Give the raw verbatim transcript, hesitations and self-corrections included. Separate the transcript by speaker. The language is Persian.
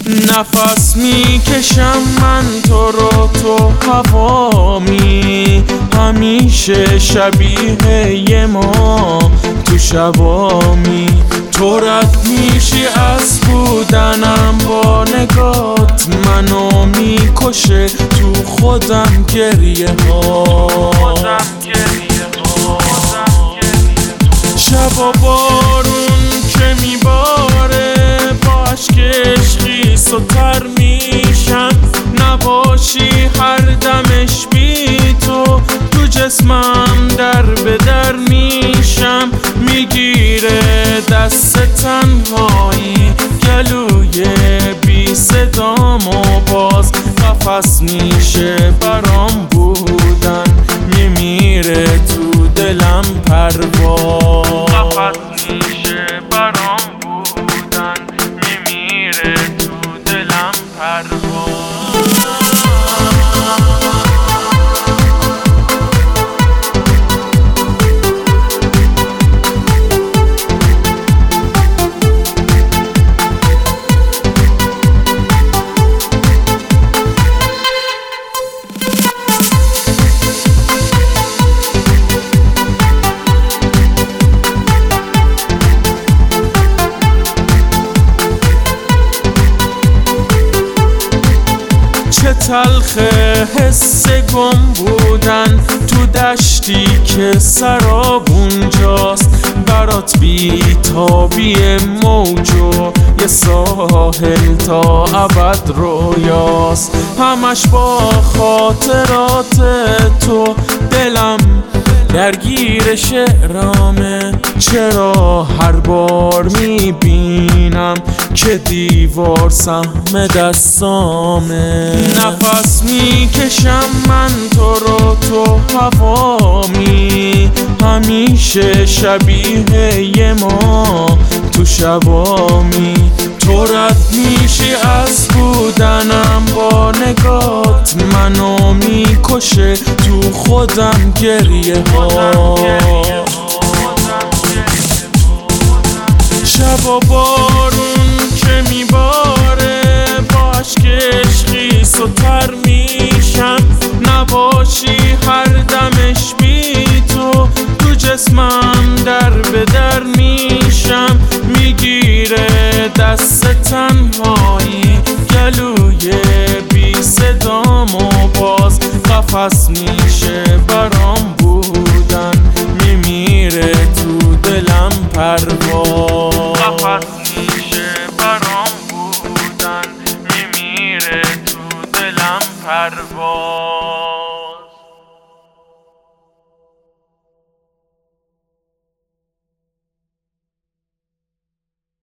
Speaker 1: نفس میکشم من تو رو، تو هوامی، همیشه شبیه یه ما تو شبامی. تو رد میشی از بودنم با نگات، منو میکشه تو خودم گریه ها. شب و بارون که میباره با عشقش خیس و تر میشم، نباشی هر دمش بی تو تو جسمم در به در میشم. میگیره دست تنهایی گلوی بی صدام و باز قفس میشه برام بودن، میمیره تو دلم پرواز. قفس میشه برام بودن، میمیره تو دلم پرواز. چه تلخه حس گم بودن تو دشتی که سراب اونجاست، برات بی تابی موج و یه ساحل تا ابد رویاست. همش با خاطرات تو دلم درگیر شعرامه، چرا هر بار میبینم که دیوار سهم دستامه. نفس میکشم من تو رو، تو هوامی، همیشه شبیه یه ما تو شبامی. تو رد میشی از بودنم با نگات، منو میکشه تو خودم گریه ها. شب و بارون که میباره با عشقش خیس و تر میشم، نباشی هر دمش بی تو تو جسمم در به در میشم. میگیره دست تنهایی گلوی بی صدام و باز قفس میشه برام بودن، میمیره تو دلم پرواز.